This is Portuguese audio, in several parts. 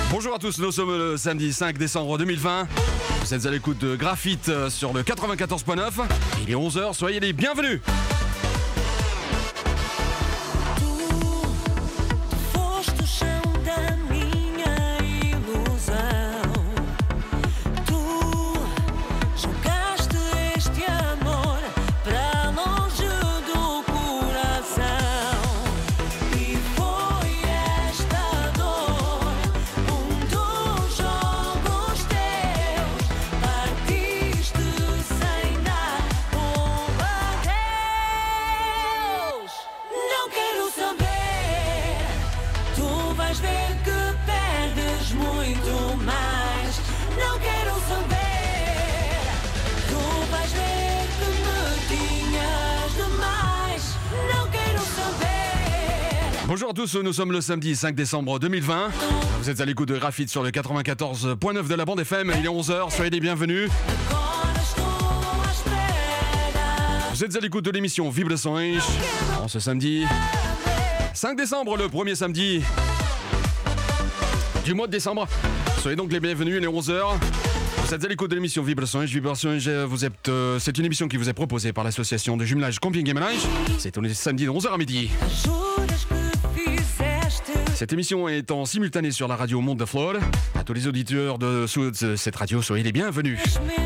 Bonjour à tous, nous sommes le samedi 5 décembre 2020. Vous êtes à l'écoute de Graphite sur le 94.9. Il est 11h, soyez les bienvenus. Bonjour à tous, nous sommes le samedi 5 décembre 2020. Vous êtes à l'écoute de Graphite sur le 94.9 de la bande FM. Il est 11h, soyez les bienvenus. Vous êtes à l'écoute de l'émission Vibrações en ce samedi 5 décembre, le premier samedi du mois de décembre. Soyez donc les bienvenus, il est 11h. Vous êtes à l'écoute de l'émission Vibrações. C'est une émission qui vous est proposée par l'association de jumelage Camping Guimarães. C'est tous les samedis de 11h à midi. Cette émission est en simultané sur la radio Monde da Flor. À tous les auditeurs de cette radio, soyez les bienvenus.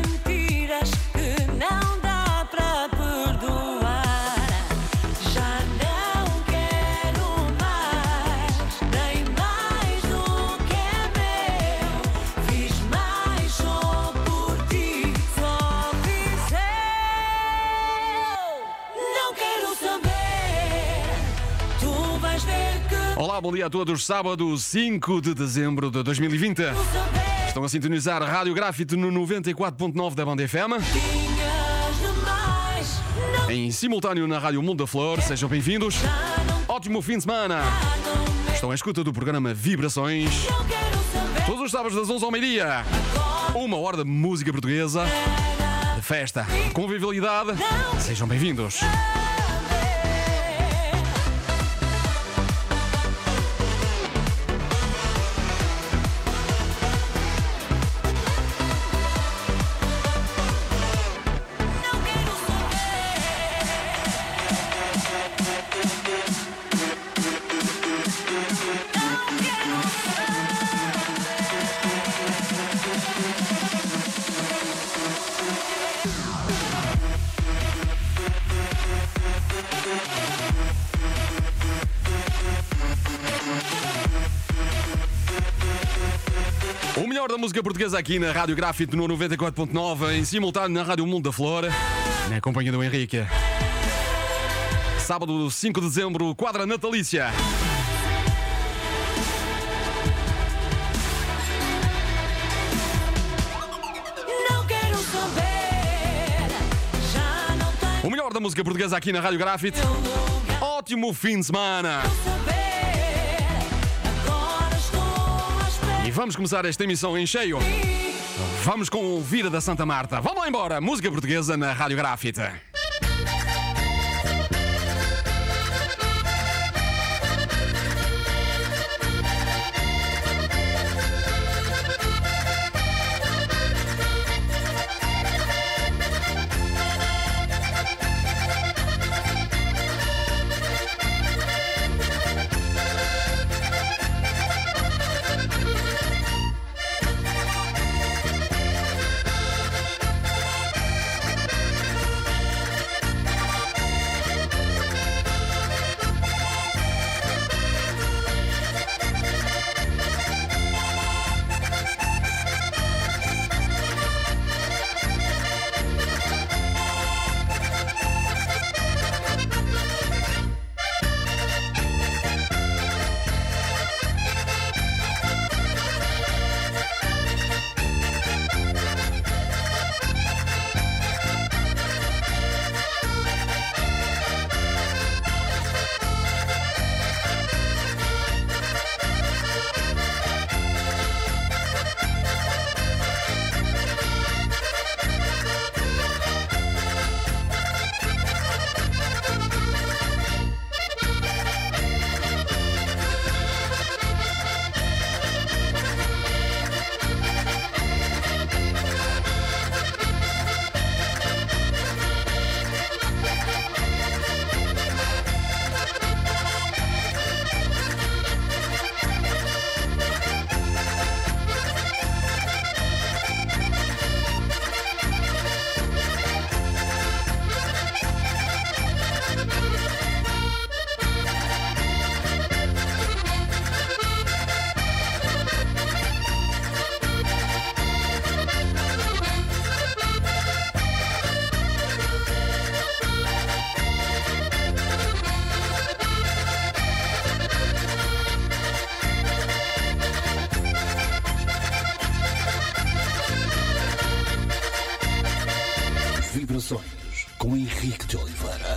Olá, bom dia a todos. Sábado 5 de dezembro de 2020. Estão a sintonizar a Rádio Graphite no 94.9 da banda FM. Em simultâneo na Rádio Mundo da Flor. Sejam bem-vindos. Ótimo fim de semana. Estão à escuta do programa Vibrações. Todos os sábados das 11 ao meio-dia. 1 hora de música portuguesa. De festa. Convivialidade. Sejam bem-vindos. O melhor da música portuguesa aqui na Rádio Graphite no 94.9, em simultâneo na Rádio Mundo da Flor, na companhia do Henrique. Sábado 5 de dezembro, quadra natalícia. O melhor da música portuguesa aqui na Rádio Graphite. Ótimo fim de semana. E vamos começar esta emissão em cheio. Vamos com o Vira da Santa Marta. Vamos lá embora. Música portuguesa na Rádio Graphite. com Henrique de Oliveira.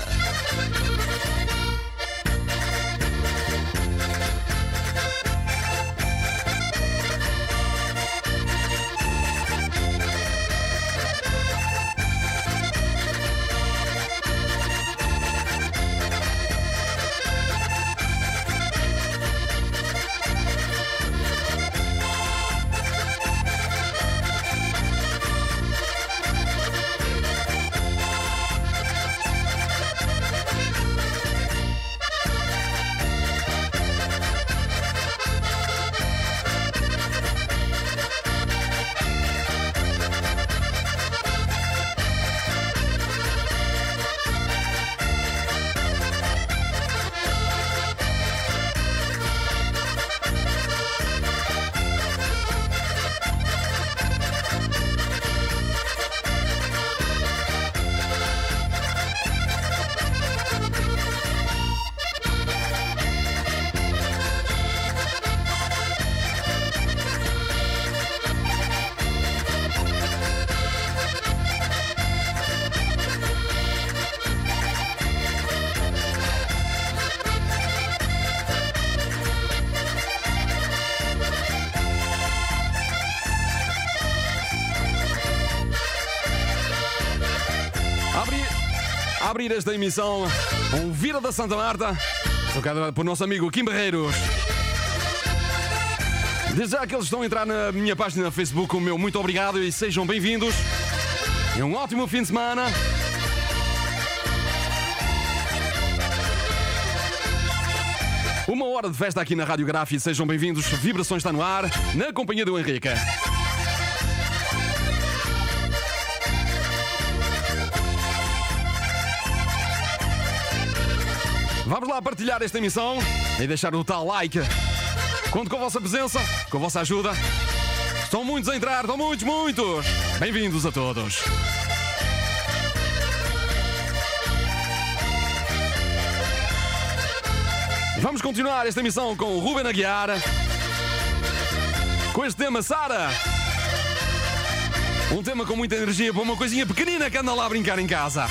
A abrir esta emissão, um Vira da Santa Marta, tocado por nosso amigo Kim Barreiros. Desde já que eles estão a entrar na minha página no Facebook, o meu muito obrigado e sejam bem-vindos. E um ótimo fim de semana. Uma hora de festa aqui na Rádio Graf e sejam bem-vindos. Vibrações está no ar, na companhia do Henrique. Vamos lá partilhar esta emissão e deixar o tal like. Conto com a vossa presença, com a vossa ajuda. Estão muitos a entrar, estão muitos. Bem-vindos a todos. Vamos continuar esta emissão com o Ruben Aguiar. Com este tema, Sara. Um tema com muita energia para uma coisinha pequenina que anda lá a brincar em casa.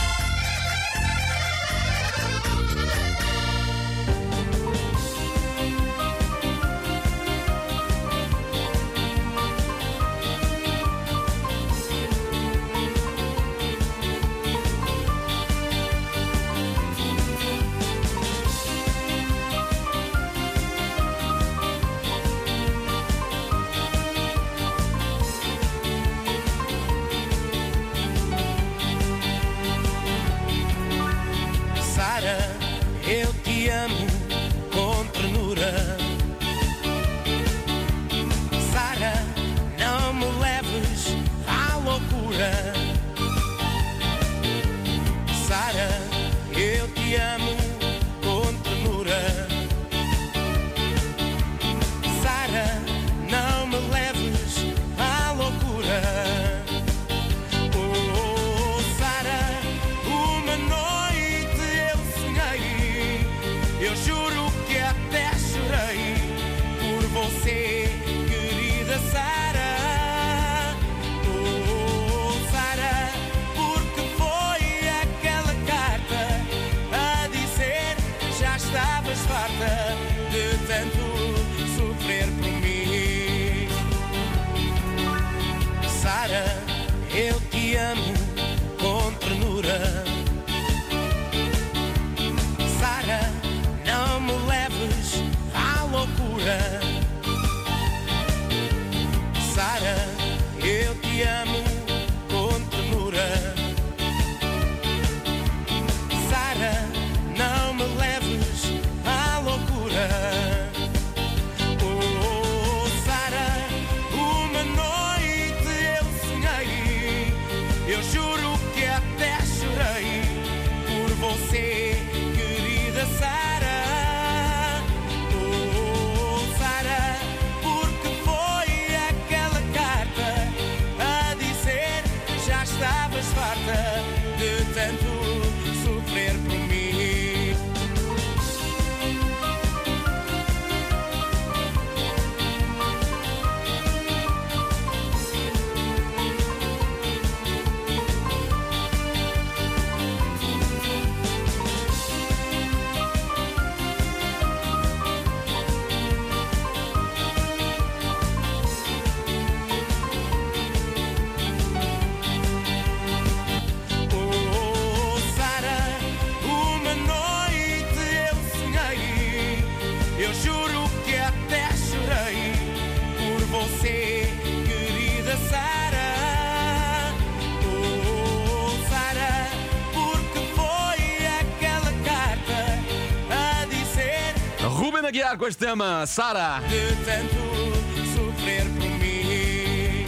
Aguiar com este tema, Sara. De tanto sofrer por mim.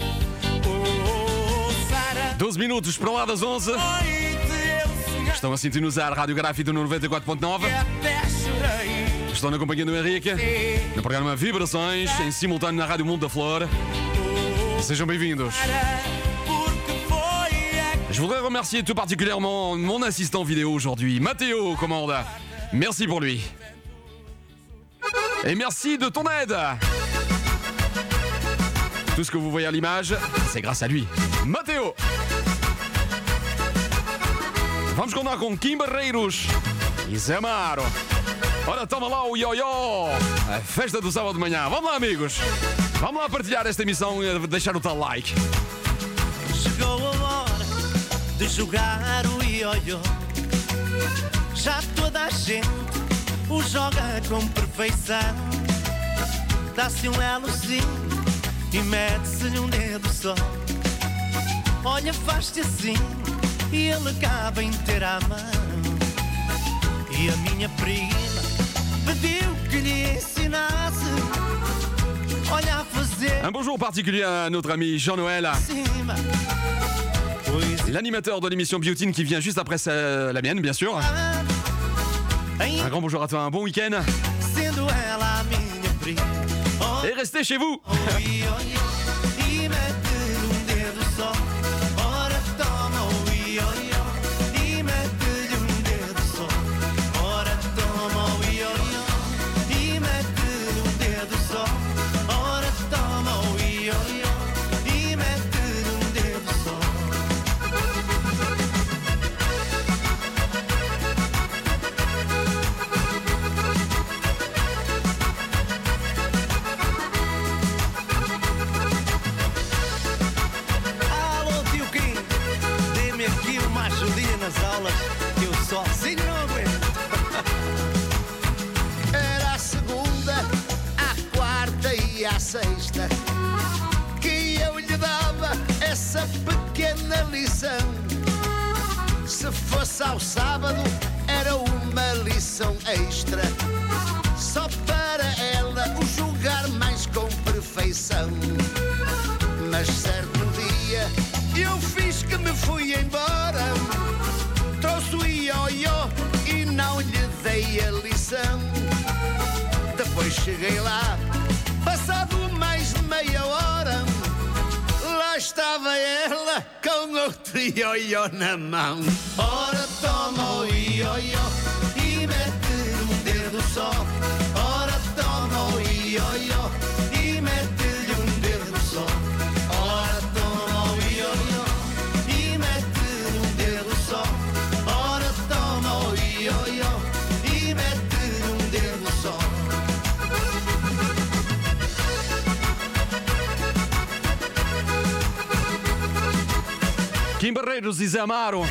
Oh, Sara. 12 minutos para lá das 11. Estão a sintonizar a Rádio Grafito no 94.9. Estão na companhia do Henrique, no programa Vibrações, em simultâneo na Rádio Mundo da Flor. Sejam bem-vindos. Je voudrais remercier tout particulièrement mon assistant vidéo aujourd'hui, Mathéo Commande. Merci pour lui. Et merci de ton aide. Tout ce que vous voyez à l'image, c'est grâce à lui, Mathéo. Vamos contar com Kim Barreiros e Zé Amaro. Ora, toma lá o ioió, a festa do sábado de manhã. Vamos lá, amigos. Vamos lá partilhar esta emissão e deixar o tal like. Chegou a hora de jogar o ioió. Já toda a gente o joga com perfeição. Dá-se um elozinho e mete-se-lhe um dedo só. Olha, faz-te assim e ele acaba inteiro à mão. E a minha prima pediu que lhe ensinasse. Olha a fazer. Un bonjour particulier à notre ami Jean-Noël, l'animateur de l'émission Biotine qui vient juste après la mienne, bien sûr. Un grand bonjour à toi, un bon week-end. Sendo ela a minha prima. Et restez chez vous. E mete-lhe um dedo só. Ora toma o ioió. E mete-lhe um dedo só. Ora toma o ioió. E mete-lhe um dedo só. Ora toma o ioió. E mete-lhe um dedo só. Alô, tio Kim, dê-me aqui uma ajudinha nas aulas, que eu sozinho não aguento. Era a segunda, à quarta e à sexta que eu lhe dava essa pequena lição. Se fosse ao sábado, era uma lição extra, só para ela o julgar mais com perfeição. Mas certo dia eu fiz que me fui embora, trouxe o ioió e não lhe dei a lição. Depois cheguei lá, passado mais de meia hora, lá estava ela com outro ioió na mão. Ora toma o ioió e mete-lhe um dedo só. Ora toma o ioió e mete-lhe um dedo só. Ora toma o ioió e mete-lhe um dedo só. Ora toma o ioió e mete-lhe um dedo só. Kim Barreiros e Zé Amaro.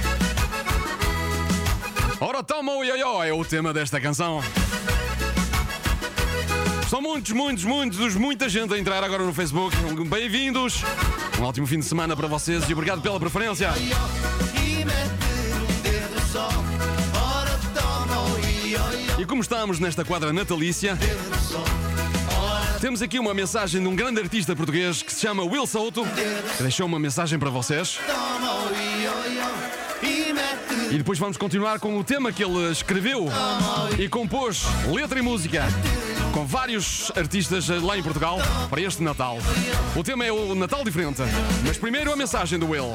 Ora toma o ioió, é o tema desta canção. São muita gente a entrar agora no Facebook. Bem-vindos. Um ótimo fim de semana para vocês e obrigado pela preferência. E mete-lhe um dedo só. Ora toma o ioió. E como estamos nesta quadra natalícia, temos aqui uma mensagem de um grande artista português que se chama Will Souto, que deixou uma mensagem para vocês. Toma o ioió e mete-lhe. E depois vamos continuar com o tema que ele escreveu e compôs, letra e música, com vários artistas lá em Portugal para este Natal. O tema é o Natal Diferente, mas primeiro a mensagem do Will.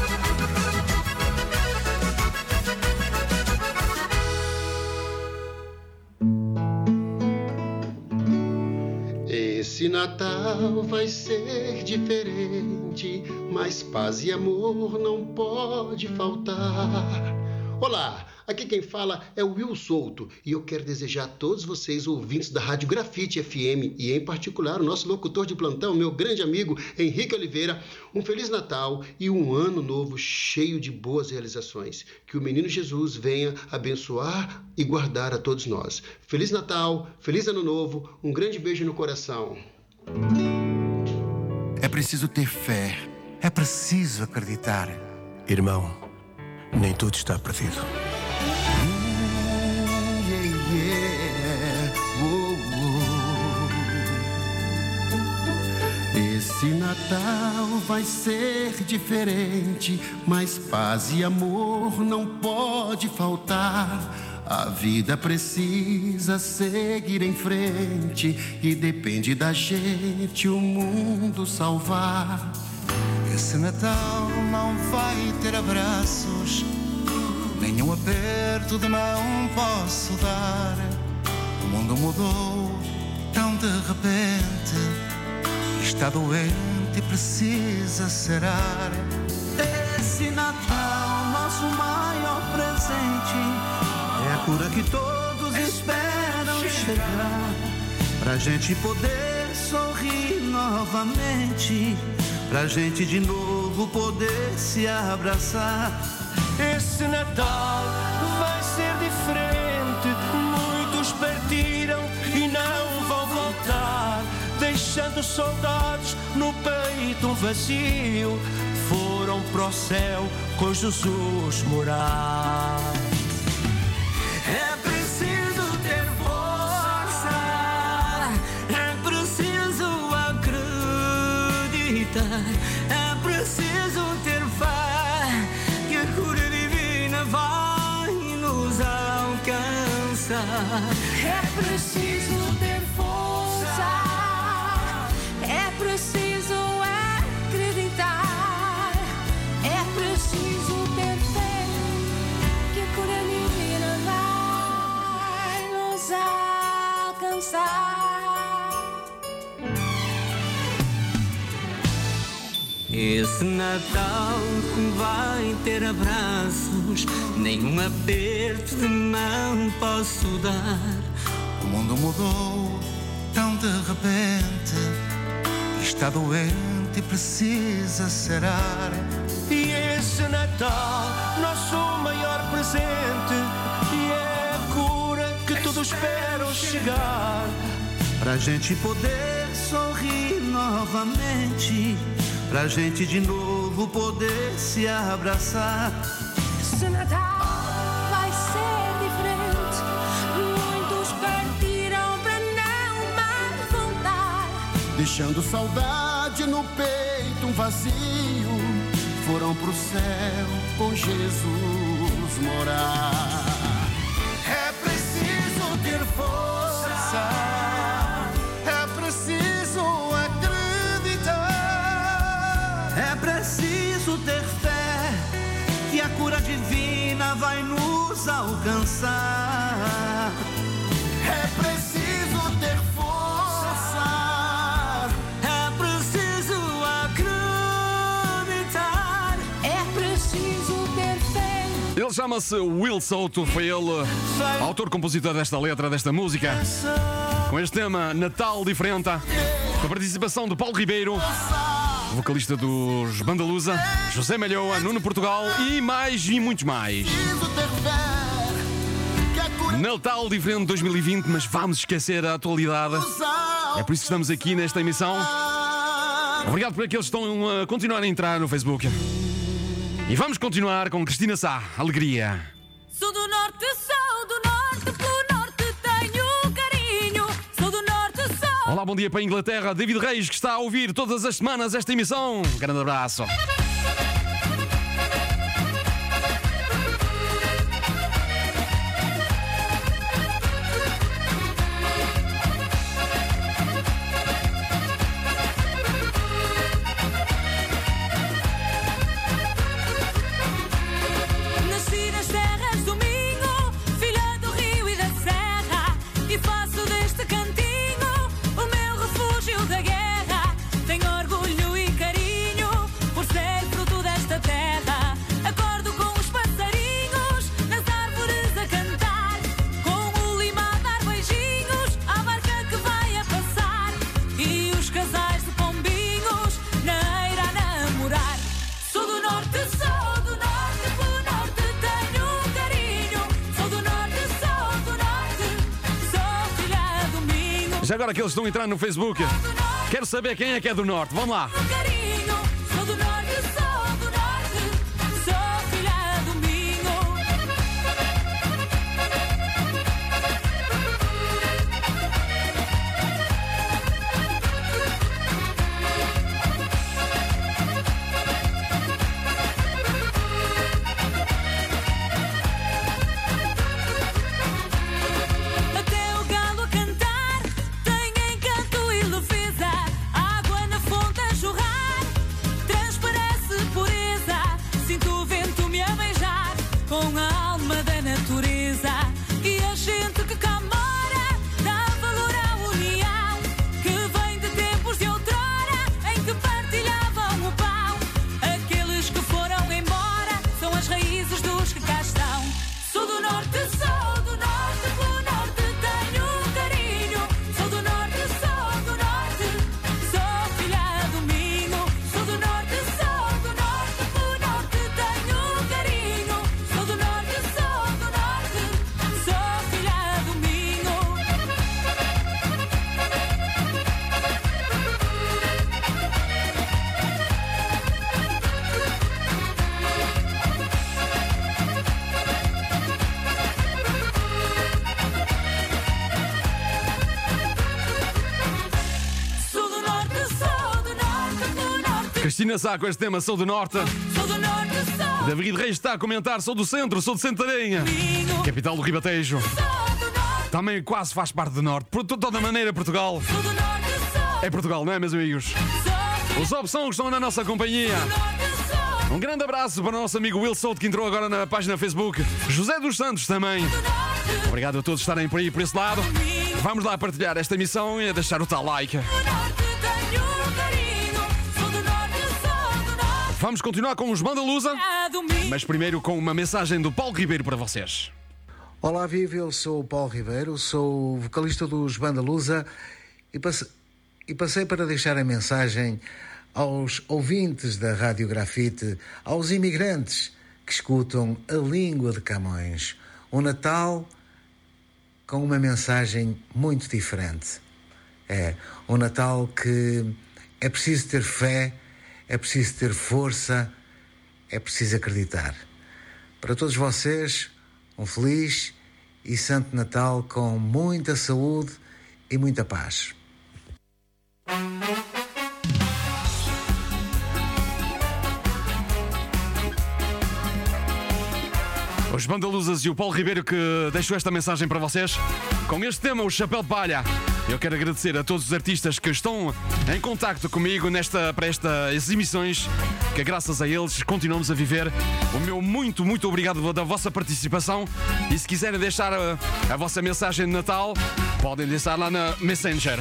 Esse Natal vai ser diferente, mas paz e amor não pode faltar. Olá, aqui quem fala é o Will Souto e eu quero desejar a todos vocês, ouvintes da Rádio Grafite FM e em particular o nosso locutor de plantão, meu grande amigo Henrique Oliveira, um Feliz Natal e um ano novo cheio de boas realizações. Que o menino Jesus venha abençoar e guardar a todos nós. Feliz Natal, Feliz Ano Novo, um grande beijo no coração. É preciso ter fé, é preciso acreditar. Irmão, nem tudo está perdido. Yeah, yeah. Esse Natal vai ser diferente, mas paz e amor não pode faltar. A vida precisa seguir em frente e depende da gente o mundo salvar. Esse Natal não vai ter abraços, nenhum aperto de mão posso dar. O mundo mudou tão de repente, está doente e precisa sarar. Esse Natal, nosso maior presente, é a cura que todos esperam chegar. Pra gente poder sorrir novamente, pra gente de novo poder se abraçar. Esse Natal vai ser diferente. Muitos partiram e não vão voltar, deixando saudades no peito vazio. Foram para o céu com Jesus morar. É preciso ter força, é preciso acreditar, é preciso ter fé, que a cura divina vai nos alcançar. É preciso ter força, é preciso acreditar, é preciso ter fé, que a cura divina vai nos alcançar. Esse Natal vai ter abraços, nenhum aperto de mão posso dar. O mundo mudou tão de repente, está doente e precisa sarar. E esse Natal, nosso maior presente, e é a cura que todos esperam chegar. Pra gente poder sorrir novamente, pra gente de novo poder se abraçar. Esse Natal vai ser diferente. Muitos partiram para não mais voltar, Deixando saudade no peito, um vazio, foram pro céu com Jesus morar. É preciso ter força, é preciso acreditar, É preciso ter fé, que a cura divina vai nos alcançar. é preciso ter força, É preciso acreditar. é preciso ter fé. Ele chama-se Will Souto, foi ele, autor-compositor desta letra, desta música. Com este tema, Natal Diferente, com a participação de Paulo Ribeiro, vocalista dos Bandalusa, José Malhoa, Nuno Portugal e muitos mais. preciso ter fé, que a cura Natal Diferente 2020, mas vamos esquecer a atualidade. É por isso que estamos aqui nesta emissão. Obrigado por aqueles que estão a continuar a entrar no Facebook. E vamos continuar com Cristina Sá, Alegria. Sou do norte, pelo norte tenho carinho. Sou do norte, sou. Olá, bom dia para a Inglaterra. David Reis, que está a ouvir todas as semanas esta emissão. Um grande abraço. Nasci nas terras do Minho, filha do rio e da serra, e faço deste cantinho o meu refúgio da guerra. Tenho orgulho e carinho por ser fruto desta terra. Acordo com os passarinhos nas árvores a cantar, com o lima a dar beijinhos à barca que vai a passar, e os casais de pombinhos na eira a namorar. Sou do norte, pelo norte tenho carinho. Sou do norte, sou filha do Minho. Já agora que eles estão a entrar no Facebook, quero saber quem é que é do Norte. Vamos lá. Carinho, sou do norte, sou filha do Minho. Cristina Sá com este tema, sou do Norte. Sou do norte, sou David Reis está a comentar, sou do Centro, sou de Santarém, domingo. capital do Ribatejo. Sou do norte, Também quase faz parte do Norte. Por toda maneira, Portugal sou do norte, sou. é Portugal, não é, meus amigos? Sou Os Opção que estão na nossa companhia. do norte, sou Um grande abraço para o nosso amigo Will Souto, que entrou agora na página Facebook. José dos Santos também. do norte. Obrigado a todos estarem por aí, por esse lado. Vamos lá partilhar esta emissão e a deixar o tal like. Do norte tenho carinho. Sou do norte, sou do norte. Vamos continuar com os Bandalusa, É domingo. mas primeiro com uma mensagem do Paulo Ribeiro para vocês. Olá, viva, eu sou o Paulo Ribeiro, sou vocalista dos Bandalusa e passei para deixar a mensagem aos ouvintes da Rádio Grafite, aos imigrantes que escutam a língua de Camões. O Natal com uma mensagem muito diferente. É um Natal que é preciso ter fé, é preciso ter força, é preciso acreditar. Para todos vocês, um feliz e santo Natal com muita saúde e muita paz. Os Bandaluzas e o Paulo Ribeiro que deixou esta mensagem para vocês com este tema, o Chapéu de Palha. Eu quero agradecer a todos os artistas que estão em contacto comigo para estas emissões, que graças a eles continuamos a viver. O meu muito obrigado da vossa participação. E se quiserem deixar a vossa mensagem de Natal, podem deixar lá na Messenger.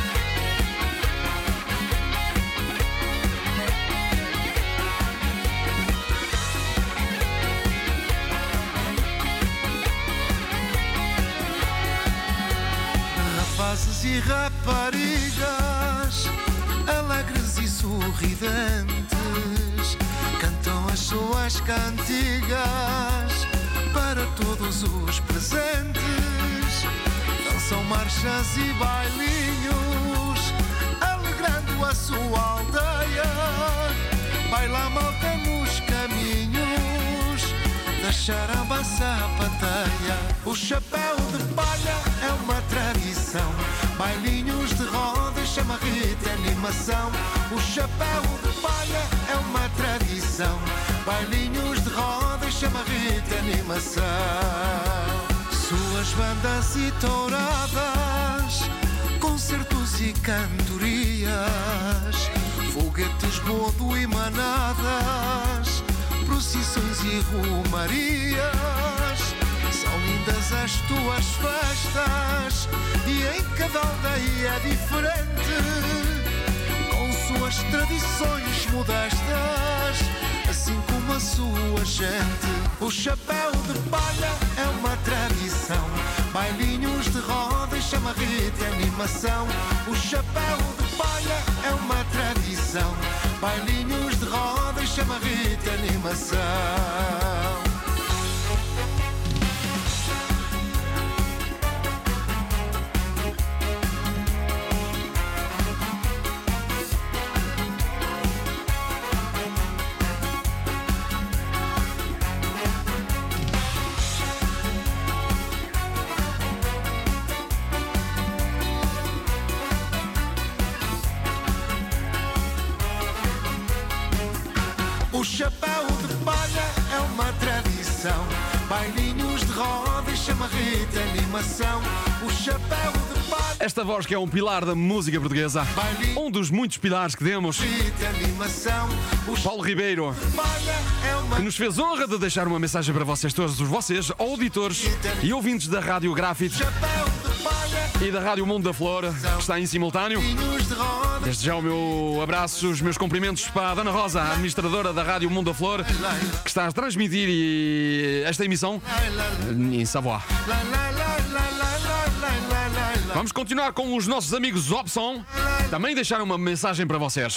Rapazes e raparigas, alegres e sorridentes, cantam as suas cantigas para todos os presentes. Dançam marchas e bailinhos, alegrando a sua aldeia. Baila a malta nos caminhos da charamba sapateia. O chapéu de palha é uma tradição, bailinhos de roda, chamarrita e animação. O chapéu de palha é uma tradição, bailinhos de roda, chamarrita e animação. Suas bandas e touradas, concertos e cantorias, foguetes, bodo e manadas, procissões e romarias. São lindas as tuas festas e em cada aldeia é diferente, com suas tradições modestas, assim como a sua gente. O chapéu de palha é uma tradição, bailinhos de roda e chamarrita e animação. O chapéu de palha é uma tradição, bailinhos de roda e chamarrita e animação. O chapéu de palha é uma tradição, bailinhos de roda e chamarrita e animação. O chapéu de palha, Esta voz que é um pilar da música portuguesa, um dos muitos pilares que temos, e animação. O Paulo Ribeiro, chapéu de palha é uma que nos fez honra de deixar uma mensagem para vocês, todos vocês, auditores e ouvintes da Rádio Grafite chapéu de palha, e da Rádio Mundo da Flor, que está em simultâneo. bailinhos de roda. Desde já o meu abraço, os meus cumprimentos para a Dona Rosa, a administradora da Rádio Mundo da Flor, que está a transmitir esta emissão em Savoie. Vamos continuar com os nossos amigos Opção, também deixaram uma mensagem para vocês.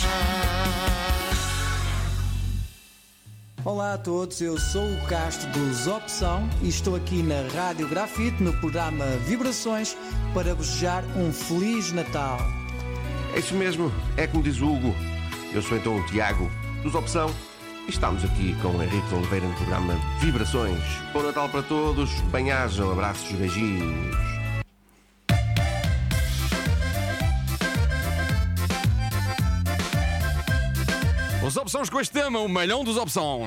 Olá a todos, eu sou o Castro dos Opção e estou aqui na Rádio Grafite no programa Vibrações para vos desejar um Feliz Natal. É isso mesmo, é como diz o Hugo. Eu sou então o Tiago, dos Opção, e estamos aqui com o Henrique Oliveira no programa Vibrações. Bom Natal para todos, bem-ajam, abraços, beijinhos. Os Opções com este tema, o melhão dos Opção.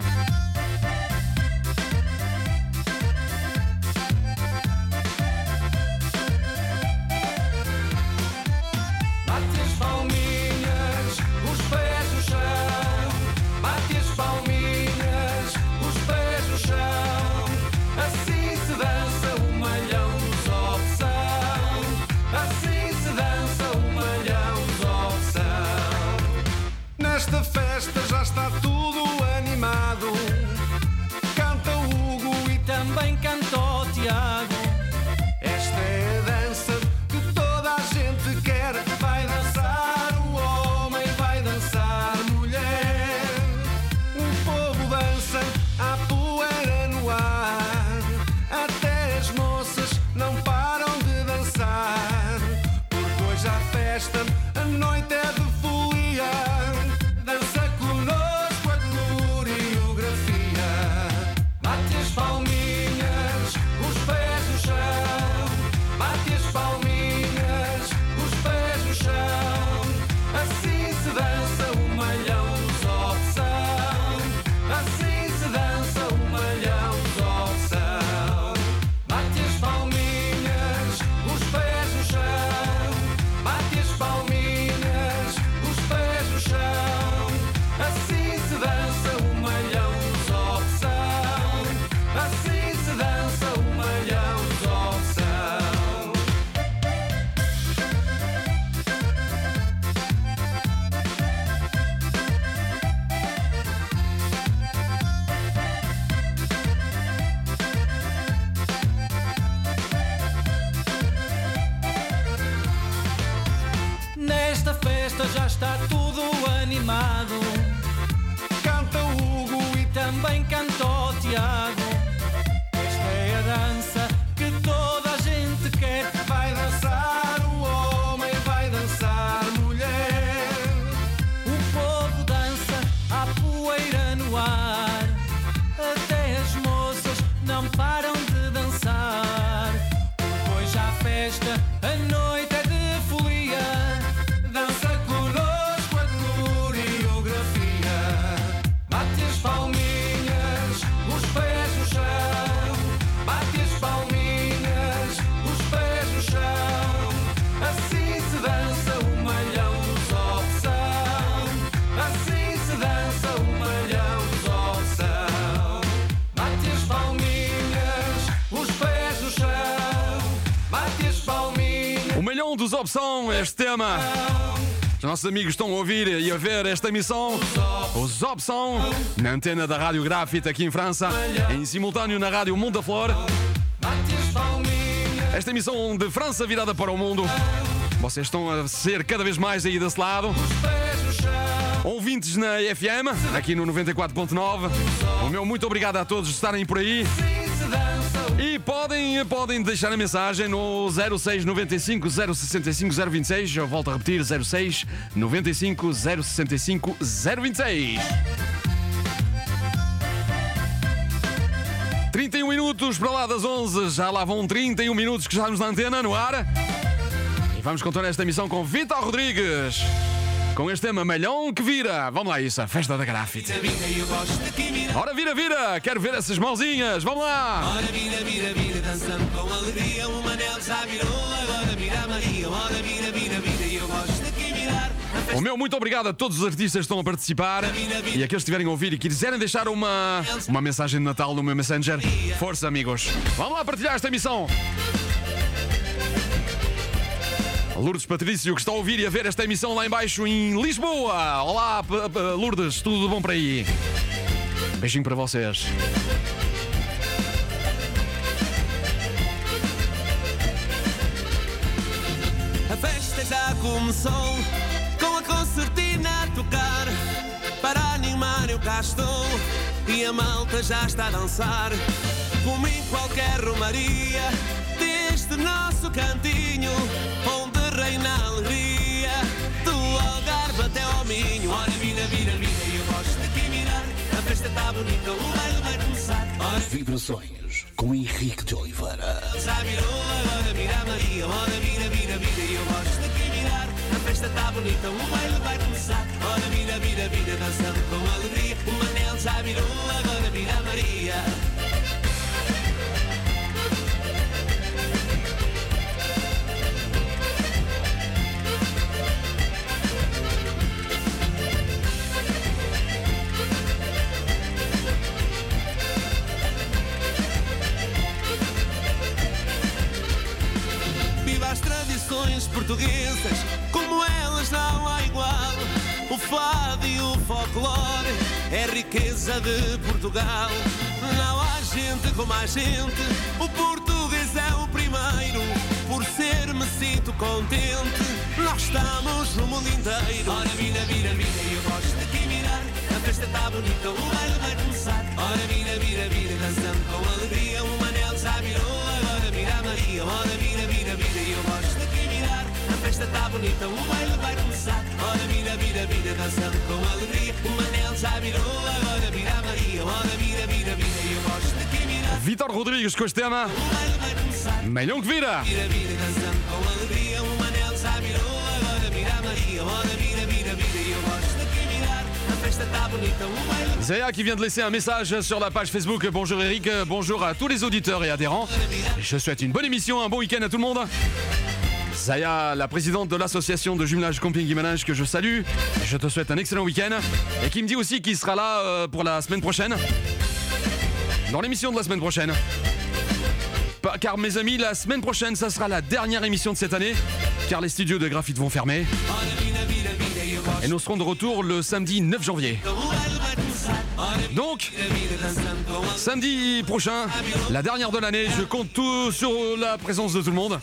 Bate as palminhas, os pés no chão. Bate as palminhas, os pés no chão. Assim se dança o malhão dos Opção. Assim se dança o malhão dos Opção. Nesta festa já está tudo animado. Canta o Hugo e também canta o Tiago. Esta é a dança que toda a gente quer. Vai dançar o homem, vai dançar a mulher. O povo dança, há poeira no ar. Até as moças não param de dançar. Porque hoje há festa, a noite é de folia. Dança conosco a coreografia. Bate as palminhas, os pés no chão. Bate as palminhas, os pés no chão. Assim se dança o malhão dos Opção. Assim se dança o malhão dos Opção. Bate as palminhas, os pés no chão. Bate as palminhas, os pés no chão. Assim se dança o malhão dos Opção. Assim se dança o malhão dos Opção. Nesta festa já está tudo animado. Canta o Hugo e também canta o Tiago. Esta é a dança que toda a gente quer. Vai dançar o homem, vai dançar a mulher. O povo dança, há poeira no ar. Até as moças não param de dançar. Pois já há festa, a noite é de folia. Dança conosco a coreografia. Bate as palminhas, os pés no chão. Bate as palminhas, os pés no chão. Assim se dança o malhão dos Opção. Assim se dança o malhão dos Opção. Bate as palminhas, os pés no chão. Bate as palminhas. O melhão dos Opção, este tema. Os nossos amigos estão a ouvir e a ver esta emissão. Os Opção, na antena da Rádio Grafite aqui em França, em simultâneo na Rádio Mundo da Flor. Esta emissão de França virada para o mundo. Vocês estão a ser cada vez mais aí desse lado. Ouvintes na FM, aqui no 94.9. O meu muito obrigado a todos por estarem por aí. E podem deixar a mensagem no 06 95 065 026. Eu volto a repetir, 06 95 065 026. 31 minutos para lá das 11. Já lá vão 31 minutos que estamos na antena, no ar. E vamos contar esta emissão com Vitor Rodrigues. Com este tema Malhão que vira. Vamos lá isso, a festa da grafite. Ora vira, vira, quero ver essas mãozinhas, vamos lá. Ora vira, vira, vira, dançando com alegria. O Manel já virou, agora vira a Maria. Ora vira, vira, vira, e eu gosto de aqui virar. O meu muito obrigado a todos os artistas que estão a participar. E aqueles que estiverem a ouvir e quiserem deixar uma mensagem de Natal no meu Messenger. Força, amigos. Vamos lá partilhar esta emissão. Lourdes Patrício, que está a ouvir e a ver esta emissão lá embaixo em Lisboa. Olá, Lourdes, tudo bom por aí? Beijinho para vocês. A festa já começou, com a concertina a tocar. Para animar eu cá estou, e a malta já está a dançar. Como em qualquer romaria deste nosso cantinho, onde reina a alegria, do Algarve até ao Minho. Ora vira, vira, vira, eu gosto de aqui mirar. A festa está bonita, o baile vai começar. Ora, Vibrações com Henrique de Oliveira. já virou, agora vira a Maria. Ora vira, vira, vira, eu gosto de aqui mirar. A festa está bonita, o baile vai começar. Ora vira, vira, vira, dançando com virou, agora vira Maria. Viva as tradições portuguesas, como elas não há igual. O fado e o folclore é riqueza de Portugal. Não há gente como a gente, o português é o primeiro. Por ser me sinto contente, nós estamos no mundo inteiro. Ora vira, vira, vira, eu gosto de aqui virar. A festa está bonita, o baile vai começar. Ora vira, vira, vira, dançando com alegria. O Manel já virou, agora vira Maria. Ora vira, vira, vira, eu gosto de aqui virar. A festa está bonita, o baile vai começar. Ora vira, vira, vira, dançando com alegria. O Manel já virou, agora vira Maria. Ora vira, vira, vira, eu gosto de aqui virar. Vitor Rodrigues com este tema. O baile vai começar. Melhor que vira. Vira, vira, dançando com alegria. O Manel já virou, agora vira Maria. Ora vira, vira, vira, eu gosto de aqui virar. A festa está bonita, o baile. Zaya qui vient de laisser un message sur la page Facebook. Bonjour Eric, bonjour à tous les auditeurs et adhérents. Je souhaite une bonne émission, un bon week-end à tout le monde. Zaya, la présidente de l'association de jumelage Camping Guimarães, que je salue. Je te souhaite un excellent week-end. Et qui me dit aussi qu'il sera là pour la semaine prochaine. Dans l'émission de la semaine prochaine. Car mes amis, la semaine prochaine, ça sera la dernière émission de cette année. Car les studios de Graphite vont fermer. Et nous serons de retour le samedi 9 janvier. Donc, samedi prochain, la dernière de l'année, je compte tout sur la présence de tout le monde.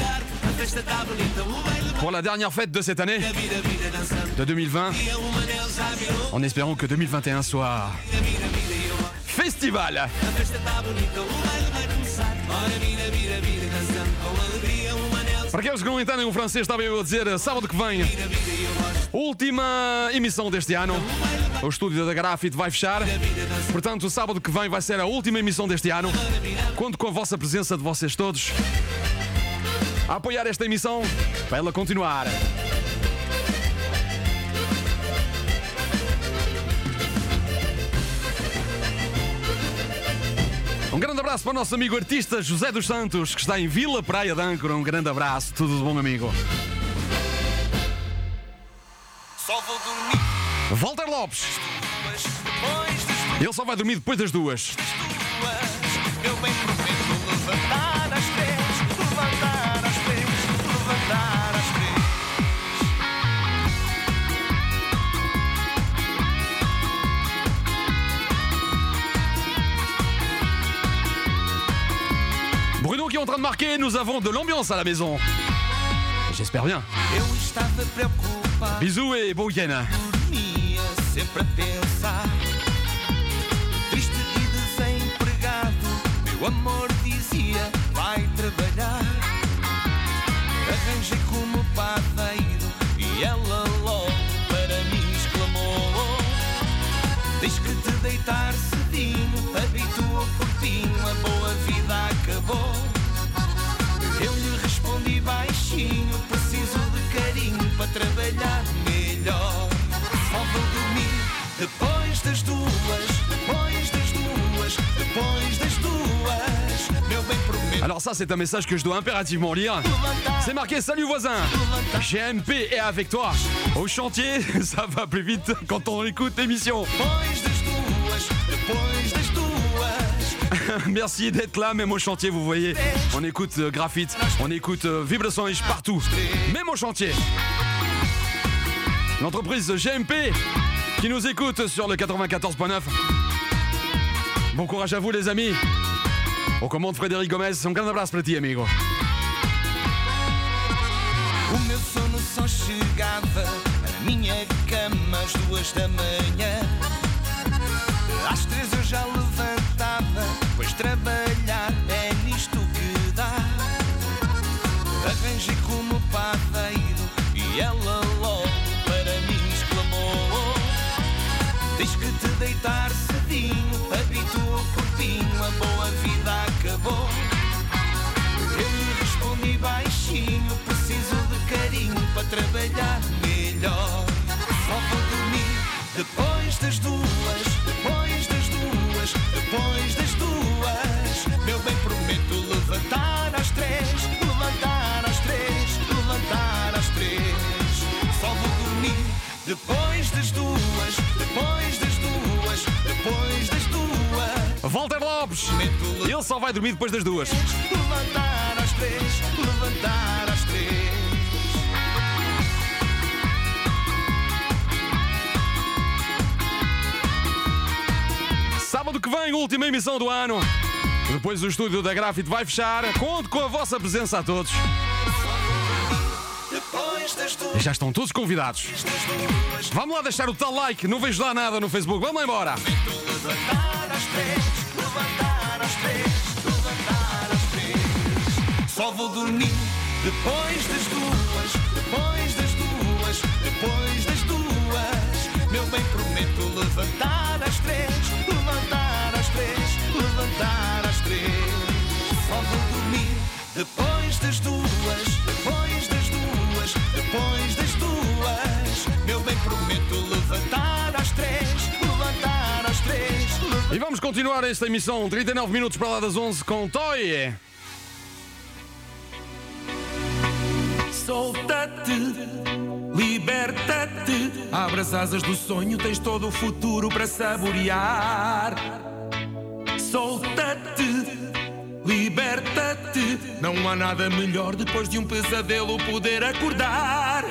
Pour la dernière fête de cette année, de 2020, en espérant que 2021 soit festival. Para aqueles que não entendem o francês, estava eu a dizer, sábado que vem, última emissão deste ano. O estúdio da Graphite vai fechar. Portanto, o sábado que vem vai ser a última emissão deste ano. Conto com a vossa presença de vocês todos a apoiar esta emissão para ela continuar. Um grande abraço para o nosso amigo artista José dos Santos, que está em Vila Praia de Âncora. Um grande abraço, tudo de bom, amigo. Só vou dormir. Walter Lopes. Ele só vai dormir depois das 2. Eu bem prometo levantar às 3, levantar às 3, levantar às 3. Bruno qui est en train de marquer, nous avons de l'ambiance à la maison. J'espère bien. Eu estava preocupado. Bisous et bon week-end. Dormia sempre a pensar. Triste e desempregado, meu amor dizia, vai trabalhar. Arranjei como padeiro e ela logo para mim exclamou: tens que te deitar cedinho, habitua o corpinho, a boa vida acabou. Eu lhe respondi baixinho, preciso de carinho para trabalhar melhor. Só vou dormir depois das 2, depois das 2, depois das 2. Meu bem prometo. Alors ça, c'est un message que je dois impérativement lire. C'est marqué: salut voisin, GMP est avec toi. Au chantier, ça va plus vite quand on écoute l'émission. Depois das 2, depois das 2. Merci d'être là, même au chantier, vous voyez. On écoute Graphite, on écoute Vibrações partout, même au chantier. L'entreprise GMP qui nous écoute sur le 94.9. Bon courage à vous, les amis. Au commande Frédéric Gomez, um grande abraço para ti, amigo. O meu sono só chegava à minha cama às 2 da manhã. Às 3 eu já levantava, pois trabalhar é nisto que dá. Arranjei como padeiro e ela logo para mim exclamou: tens que te deitar cedinho, habitua o corpinho, a boa vida acabou. Eu lhe respondi baixinho, preciso de carinho para trabalhar melhor. Só vou dormir depois das 2, depois das depois das 2. Meu bem, prometo levantar às 3. Levantar às 3, levantar às 3. Só vou dormir depois das 2. Depois das 2, depois das 2. Walter Lopes, ele só vai dormir depois das 2. Levantar às 3, levantar às 3. Sábado que vem, última emissão do ano. Depois o estúdio da Grafite vai fechar. Conto com a vossa presença a todos. E já estão todos convidados. Vamos lá deixar o tal like. Não vejo lá nada no Facebook. Vamos lá embora. Levantar às 3, levantar às 3, levantar às 3. Só vou dormir depois das 2. Depois das 2, depois das 2. Meu bem, prometo levantar às 3. Levantar às 3, levantar às 3. Só vou dormir depois das 2. Depois das 2, depois das 2. Meu bem, prometo levantar às 3. Levantar às 3. E vamos continuar esta emissão 39 minutos para lá das 11 com Toy. Solta-te, liberta-te, abre as asas do sonho, tens todo o futuro para saborear. Solta-te, liberta-te, não há nada melhor depois de um pesadelo poder acordar.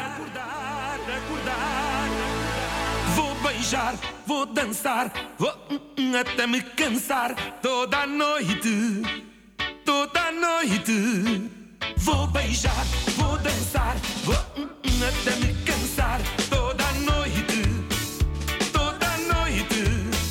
Vou beijar, vou dançar, vou até me cansar toda a noite, toda a noite. Vou beijar, vou dançar, vou até me cansar toda a noite, toda a noite.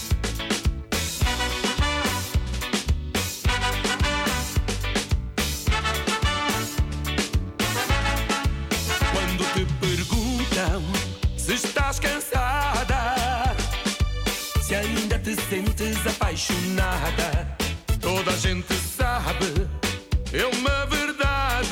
Quando te perguntam se estás cansada, se ainda te sentes apaixonada, toda a gente sabe, é uma verdade.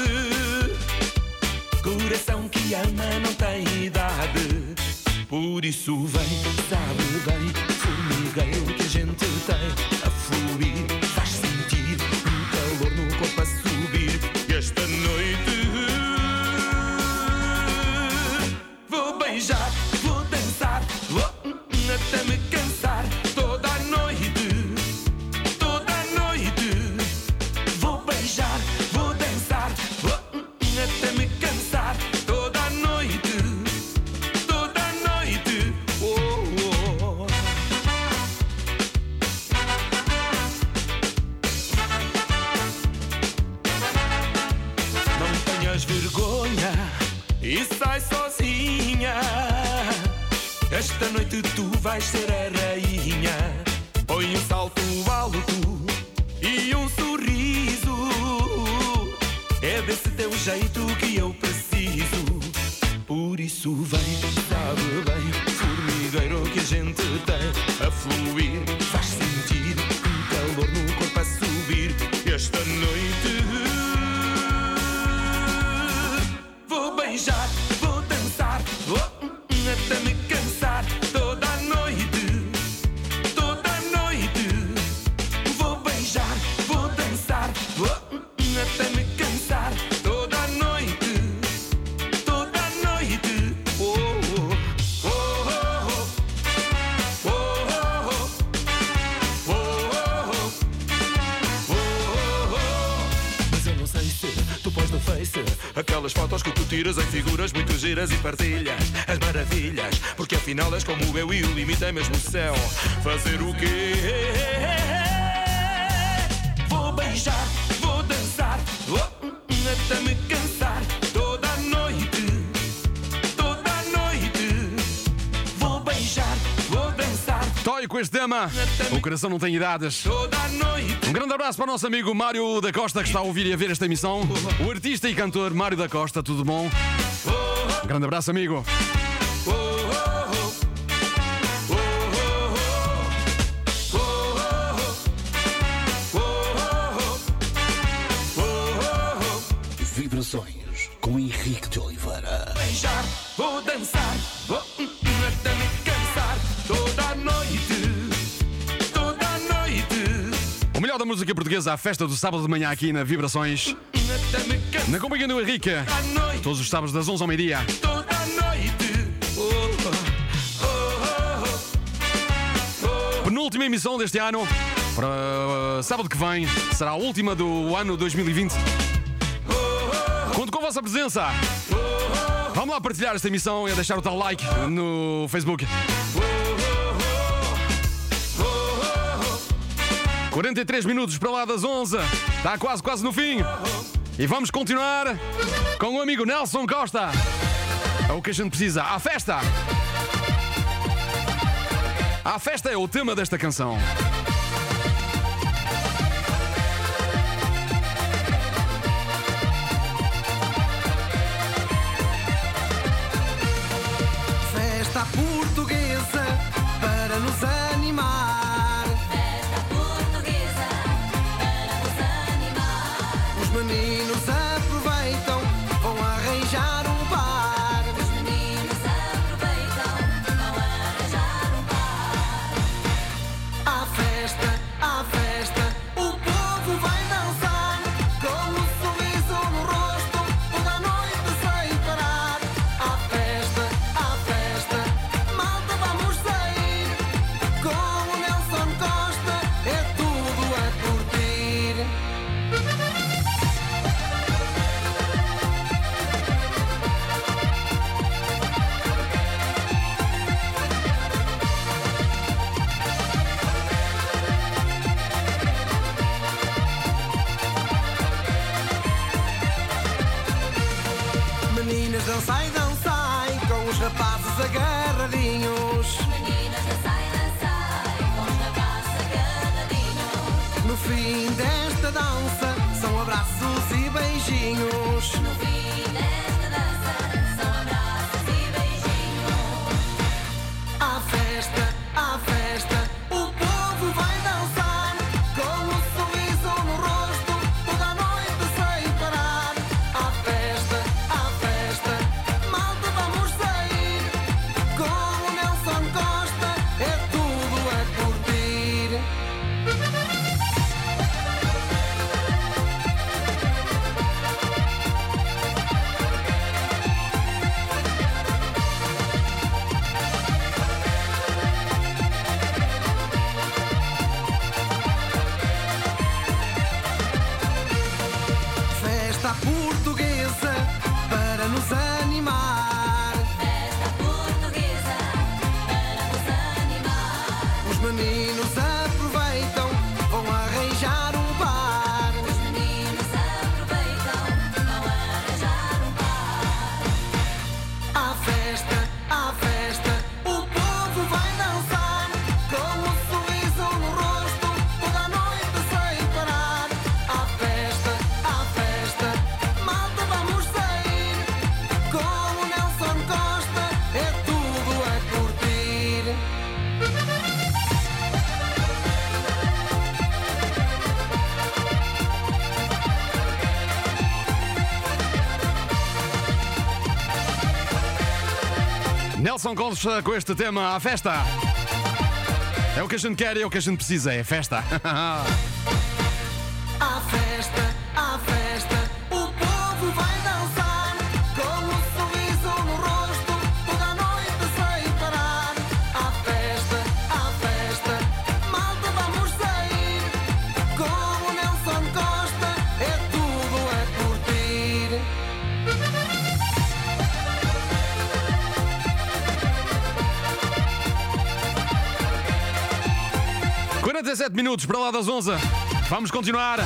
Coração que ama não tem idade. Por isso vem, sabe bem, formigueiro que a gente tem a fluir, faz sentir um calor no corpo a subir. E esta noite vou beijar, vou dançar, vou até me cansar toda a noite, toda a noite. Vou beijar, vou dançar, vou até me cansar toda a noite, toda a noite. Oh, oh. Não tenhas vergonha e sai sozinha. Esta noite tu vais ser a rainha. Põe um salto alto e um sorriso. É desse teu jeito que eu preciso. Por isso vem, sabe bem, formigueiro que a gente tem a fluir, faz sentir um calor no corpo a subir. Esta noite vou beijar, vou dançar, vou até me cansar toda a noite, toda a noite. Vou beijar, vou dançar, vou até me cansar toda a noite, toda a noite. Oh, oh, oh, oh, oh, oh, oh, oh, oh. Mas eu não sei se tu pões no Face aquelas fotos que tu tiras em figuras muito giras e partilhas as maravilhas, porque afinal és como eu e o limite é mesmo o céu. Fazer o quê? Vou beijar, vou dançar, vou até me cansar toda a noite, toda a noite. Vou beijar, vou dançar. Toy com este tema. O coração não tem idades. Um grande abraço para o nosso amigo Mário da Costa, que está a ouvir e a ver esta emissão. O artista e cantor Mário da Costa, tudo bom? Um grande abraço, amigo. Vibrações com Henrique de Oliveira. Beijar, vou dançar, vou até me cansar toda a noite, toda a noite. melhor da música portuguesa, a festa do sábado de manhã aqui na Vibrações. Na companhia do Henrique, todos os sábados das 11 ao meio-dia. Toda noite. Penúltima emissão deste ano. Para sábado que vem, será a última do ano 2020. Conto com a vossa presença. Vamos lá partilhar esta emissão e a deixar o tal like no Facebook. 43 minutos para lá das 11. Está quase no fim. E vamos continuar com o amigo Nelson Costa. É o que a gente precisa. À festa! A festa é o tema desta canção. Festa portuguesa para nos animar. Festa portuguesa para nos animar. Os meninos aproveitam, vão arranjar um bar. Os meninos aproveitam, vão arranjar um bar. À festa, o povo vai dançar, com um sorriso no rosto, toda a noite sem parar. À festa, malta vamos sair, com o Nelson Costa é tudo a curtir. Meninas, dançai, com os rapazes agarradinhos. Meninas, dançai, com os rapazes agarradinhos. No fim desta dança, são abraços e beijinhos. No fim desta dança, são abraços e beijinhos. À festa, o povo vai dançar, com um sorriso no rosto, toda a noite sem parar. À festa, malta vamos sair, com o Nelson Costa é tudo a curtir. Festa portuguesa para nos animar. Festa portuguesa para nos animar. Os meninos aproveitam, vão arranjar um bar. Os meninos aproveitam, vão arranjar um bar. À festa, o povo vai dançar, com um sorriso no rosto, toda a noite sem parar. À festa, malta vamos sair, com o Nelson Costa é tudo a curtir. 'Nelson Costa com este tema, à festa. É o que a gente quer e é o que a gente precisa, é festa. À festa, o povo vai dançar, com um sorriso no rosto, toda a noite sem parar. À festa, malta vamos sair, com o Nelson Costa é tudo a curtir. 47 minutos para lá das 11. Vamos continuar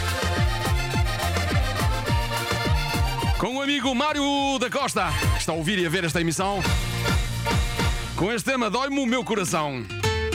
com o amigo Mário da Costa, que está a ouvir e a ver esta emissão, com este tema Dói-me o meu coração.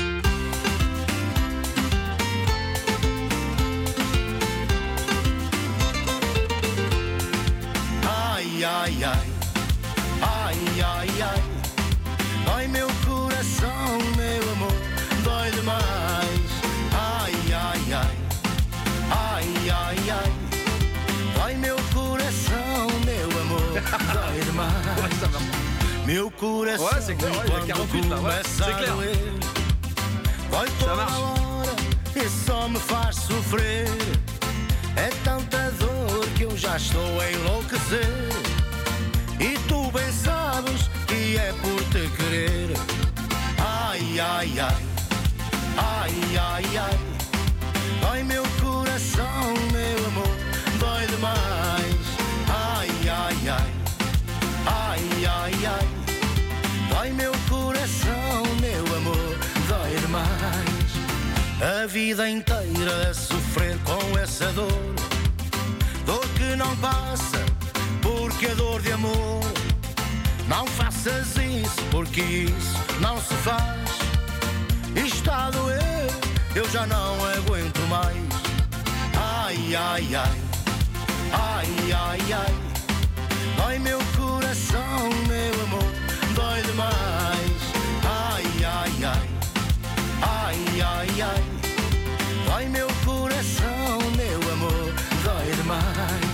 Ai, ai, ai, ai, ai, ai, dói meu coração, meu amor, dói demais. Ai, ai, ai, ai, ai, ai, dói meu coração, meu amor, dói demais. Meu coração, quando começa a doer, dói toda hora e só me faz sofrer. É tanta dor que eu já estou a enlouquecer. E tu bem sabes que é por te querer. Ai, ai, ai, ai, ai, ai. Ai, meu coração, meu amor, dói demais. Ai, ai, ai, ai, ai, ai. Dói meu coração, meu amor, dói demais. A vida inteira a sofrer com essa dor. Dor que não passa, porque a dor de amor. Não faças isso, porque isso não se faz. Está a doer, eu já não aguento mais. Ai, ai, ai, ai, ai, ai. Ai, meu coração, meu amor, dói demais. Ai, ai, ai, ai, ai, ai. Ai, meu coração, meu amor, dói demais.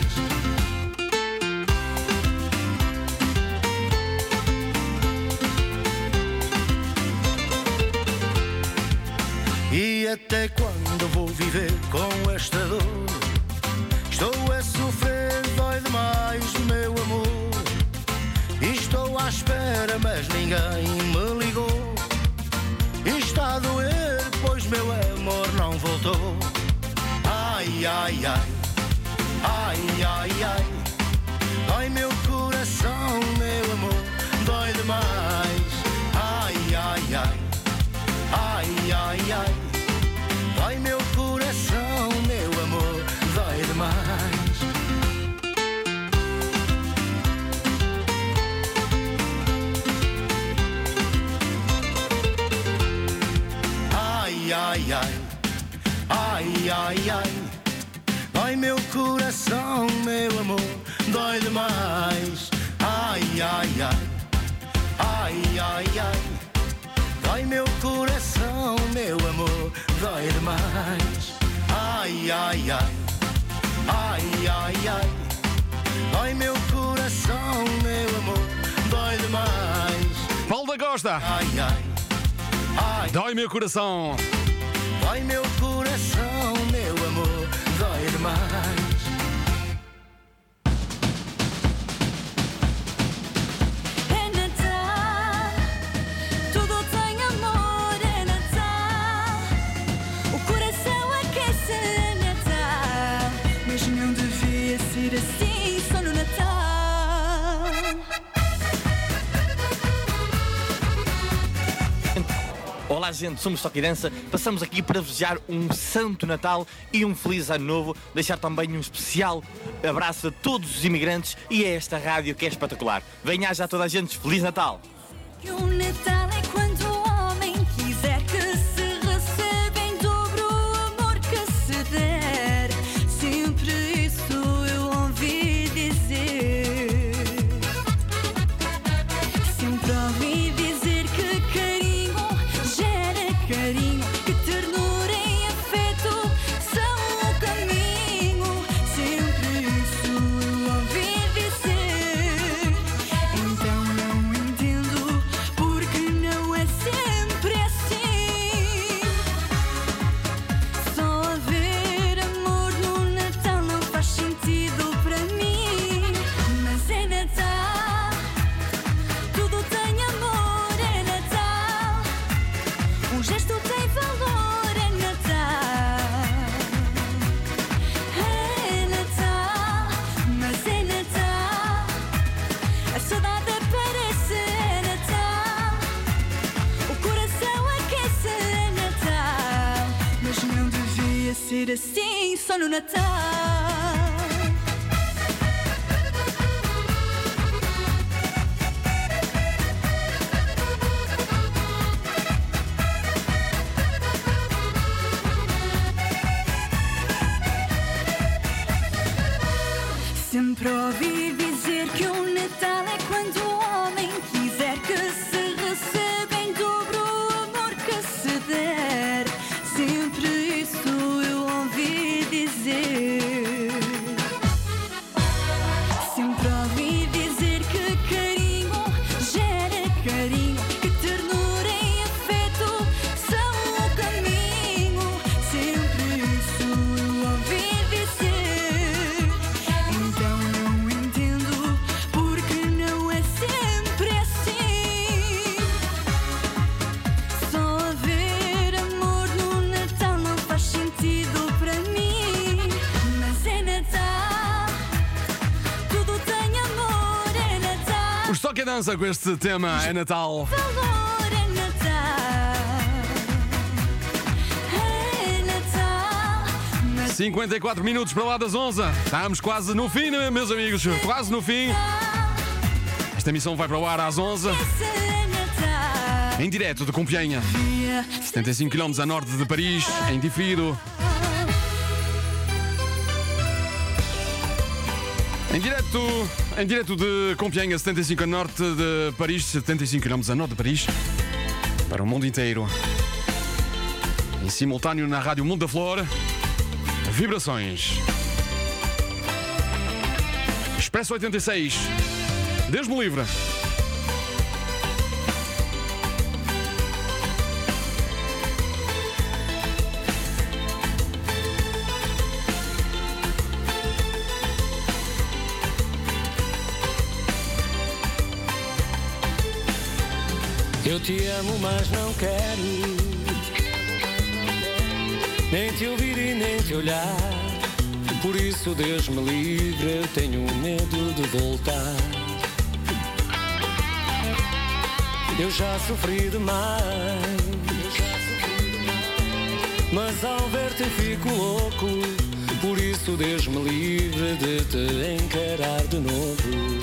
E até quando vou viver com esta dor? Estou a sofrer, dói demais, meu amor. E estou à espera, mas ninguém me ligou. E está a doer, pois meu amor não voltou. Ai, ai, ai, ai, ai, ai. Ai, meu coração, meu amor, dói demais. Ai, ai, ai, ai, ai, ai. Ai, meu coração, meu amor, dói demais. Ai, ai, ai, ai, ai, ai. Ai, meu coração, meu amor, dói demais. Ai, ai, ai, ai, ai, ai. Ai, meu coração, meu amor, dói demais. Ai, ai, ai, ai, ai, ai. Ai, meu coração, meu amor, dói demais. Paulo da Costa. Ai, ai, ai. Dói meu coração. Ai, meu coração, meu amor, dói demais. Assim, só no Natal. Olá gente, somos Toque e Dança. Passamos aqui para desejar um Santo Natal e um Feliz Ano Novo. Deixar também um especial abraço a todos os imigrantes e a esta rádio que é espetacular. Venha já toda a gente, Feliz Natal! Que o Natal é quando o homem quiser que se receba em dobro o amor que se der. Sempre isso eu ouvi dizer. Sempre ouvi dizer que carinho gera carinho, que ternura e afeto são o caminho. Sempre isso eu ouvi dizer. Então não entendo porque não é sempre assim. Só haver amor no Natal não faz sentido para mim. Mas é Natal, tudo tem amor, é Natal. Um gesto tem valor, é Natal. É Natal, mas é Natal. A saudade aparece, é Natal. O coração aquece, é Natal. Mas não devia ser assim, só no Natal. Sempre ouvi dizer que o Natal é quando o homem quiser que se receba em dobro o amor que se der. Sempre isso eu ouvi dizer. Sempre ouvi dizer que carinho gera carinho, que ternura e afeto são o caminho. Sempre dança com este tema, é Natal. Valor é Natal. 54 minutos para lá das 11. Estamos quase no fim, meus amigos. Quase no fim. Esta emissão vai para o ar às 11. Em direto de Compiègne. 75 km a norte de Paris, em diferido. Em direto de Compiègne, a 75 a norte de Paris, 75 km a norte de Paris, para o mundo inteiro. Em simultâneo na Rádio Mundo da Flor, Vibrações. Expresso 86. Deus me livre. Eu te amo, mas não quero nem te ouvir e nem te olhar. Por isso, Deus me livre, eu tenho medo de voltar. Eu já sofri demais, mas ao ver-te fico louco. Por isso, Deus me livre de te encarar de novo.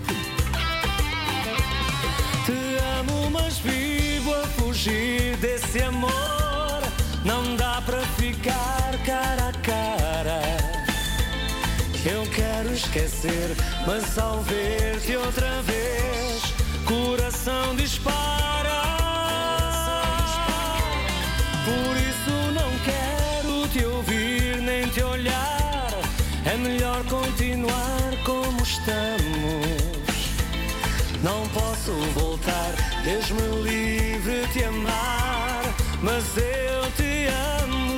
Mas vivo a fugir desse amor. Não dá para ficar cara a cara. Eu quero esquecer, mas ao ver-te outra vez, coração dispara. Por isso não quero te ouvir nem te olhar. É melhor continuar como estamos. Não posso voltar, Deus me livre te amar, mas eu te amo.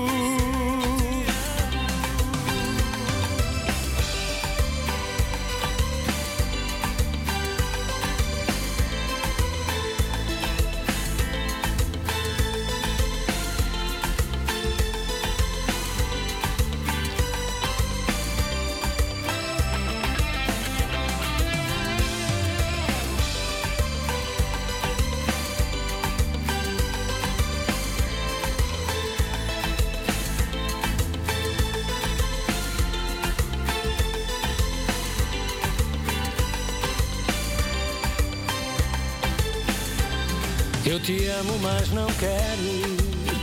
Eu te amo, mas não quero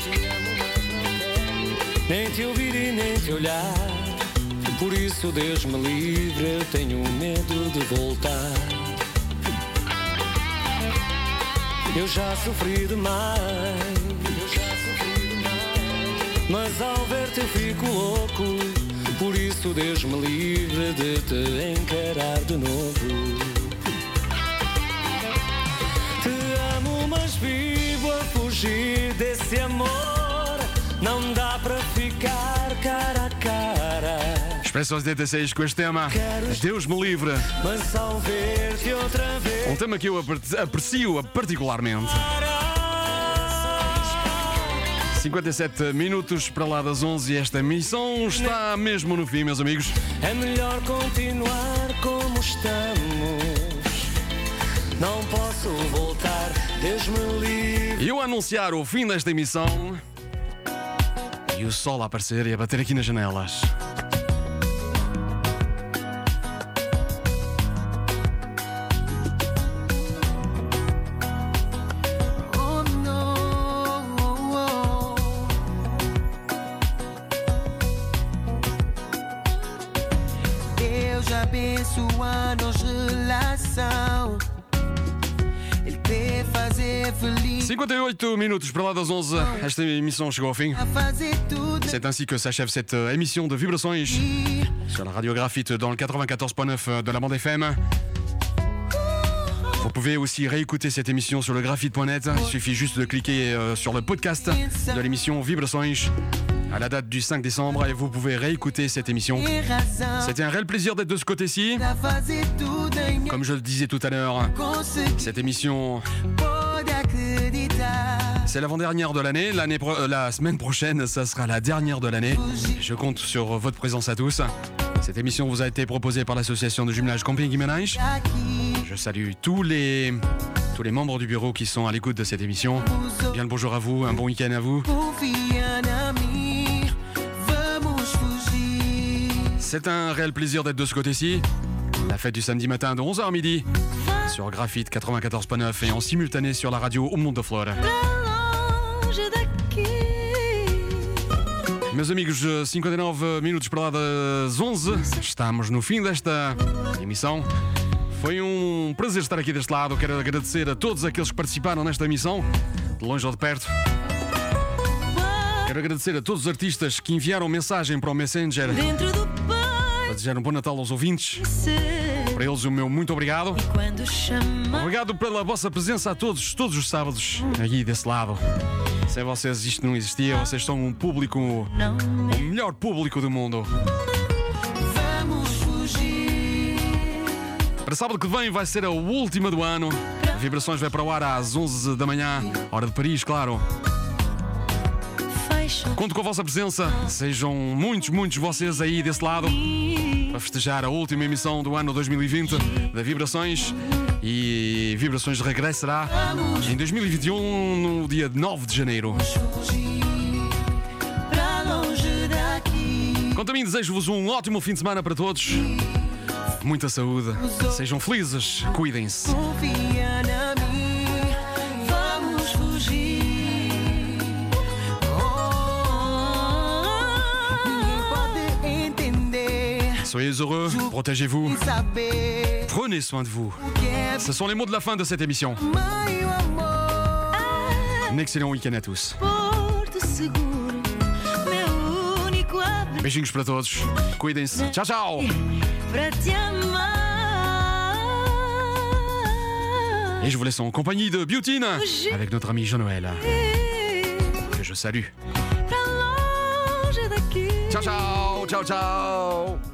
nem te ouvir e nem te olhar. Por isso, Deus me livre, eu tenho medo de voltar. Eu já sofri demais, mas ao ver-te fico louco. Por isso, Deus me livre de te encarar de novo. Mas vivo a fugir desse amor. Não dá para ficar cara a cara. Expresso 86 com este tema, Deus me livre. Mas ao ver-te outra vez, um tema que eu aprecio particularmente. 57 minutos para lá das 11 e esta missão está mesmo no fim, meus amigos. É melhor continuar como estamos. Não posso voltar, Deus me livre. E eu a anunciar o fim desta emissão e o sol a aparecer e a bater aqui nas janelas. Oh, no. Eu já penso anos relação. 58 minutes para lá das 11, esta emissão chegou ao fim. C'est ainsi que s'achève cette émission de Vibrações sur la radio Graphite dans le 94.9 de la bande FM. Vous pouvez aussi réécouter cette émission sur le graphite.net. Il suffit juste de cliquer sur le podcast de l'émission Vibrações à la date du 5 décembre et vous pouvez réécouter cette émission. C'était un réel plaisir d'être de ce côté-ci. Comme je le disais tout à l'heure, cette émission, c'est l'avant-dernière de l'année. La semaine prochaine, ça sera la dernière de l'année. Je compte sur votre présence à tous. Cette émission vous a été proposée par l'association de jumelage Compiègne-Guimarães. Je salue tous les membres du bureau qui sont à l'écoute de cette émission. Bien le bonjour à vous, un bon week-end à vous. C'est un réel plaisir d'être de ce côté-ci. La fête du samedi matin de 11h à midi sur Graphite 94.9 et en simultané sur la radio O Mundo Flor. Meus amigos, 59 minutos para lá das 11. Estamos no fim desta emissão. Foi um prazer estar aqui deste lado. Quero agradecer a todos aqueles que participaram nesta emissão, de longe ou de perto. Quero agradecer a todos os artistas que enviaram mensagem para o Messenger para desejar um bom Natal aos ouvintes. Para eles o meu muito obrigado. Obrigado pela vossa presença a todos os sábados aqui desse lado. Sem vocês isto não existia. Vocês são um público, o melhor público do mundo. Para sábado que vem vai ser a última do ano. Vibrações vai para o ar às 11 da manhã, hora de Paris, claro. Conto com a vossa presença. Sejam muitos vocês aí desse lado para festejar a última emissão do ano 2020 da Vibrações. E Vibrações regressará em 2021, no dia 9 de janeiro. Quanto a mim, desejo-vos um ótimo fim de semana para todos. Muita saúde, sejam felizes, cuidem-se. Confia na mim, vamos fugir. Ninguém pode entender. Soyez heureux, protégez-vous, prenez soin de vous. Ce sont les mots de la fin de cette émission. Un excellent week-end à tous. Beijinhos para todos, cuidem-se. Tchau, tchau. Et je vous laisse en compagnie de Beautine avec notre ami Jean-Noël, que je salue. Ciao, ciao, ciao, ciao.